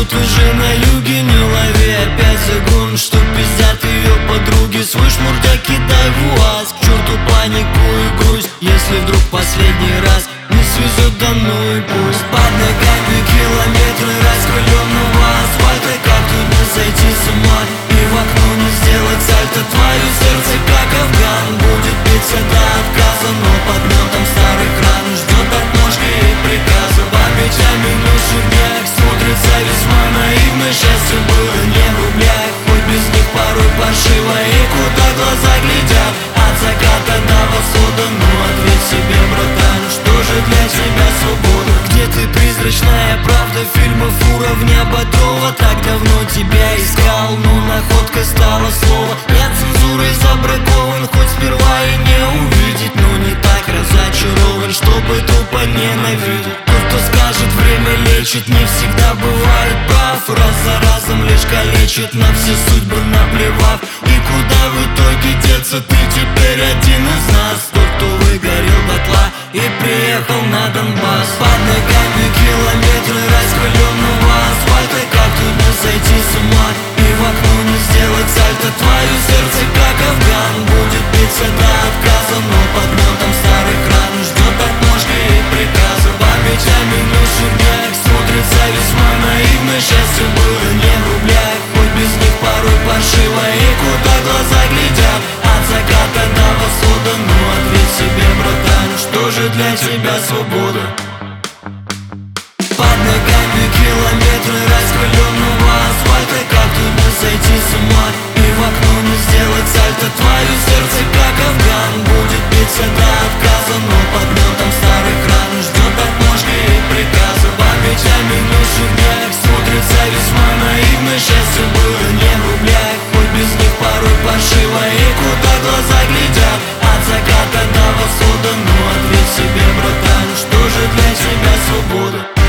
Тут уже на юге, не лови опять загон, что пиздят ее подруги. Свой шмурдяк кидай в УАЗ, к черту панику и грусть. Если вдруг последний раз не свезет, да ну и пусть. Под ногами километры раскаленного асфальта, как тут не сойти с ума и в окно не сделать сальто. Твое сердце, как афган, будет биться до отказа, но под гнетом старых ран ждет отмашки и приказа. Память о минувших днях смотрится весьма наивно. Счастье было не в рублях, хоть без них порой паршиво. И куда глаза глядят, от заката до восхода. Ну ответь себе, братан, что же для тебя свобода? Где ты, призрачная правда фильмов уровня Бодрова? Так давно тебя искал, но находка стала слово. Я цензурой забракован, хоть сперва и не увидеть, но не так разочарован, чтобы тупо ненавидеть. Тот, кто скажет, время лечит, не всегда бывает прав. Раз за разом лишь калечит, на все судьбы наплевав. И куда в итоге деться, ты теперь один из нас. Тот, кто выгорел дотла и приехал на Донбасс. Под ногами километры раскаленного асфальта, как тут не сойти с ума и в окно не сделать сальто. Твое сердце, как афган, будет биться до отказа, но под гнетом старых ран ждет отмашки и приказа. Память о минувших днях смотрится весьма наивно. Счастье было не в рублях, хоть без них порой паршиво. И куда глаза глядят, от заката до восхода. Ну ответь себе, братан, что же для тебя свобода? Под ногами километры раскаленного асфальта, как тут не сойти с ума и в окно не сделать сальто. Твое сердце, как афган, будет биться до отказа, но под гнетом старых ран ждет отмашки и приказа. Память о минувших днях смотрится весьма наивно. Счастье было не в рублях, хоть без них порой паршиво. И куда глаза глядят, от заката до восхода. Ну ответь себе, братан, что же для тебя свобода?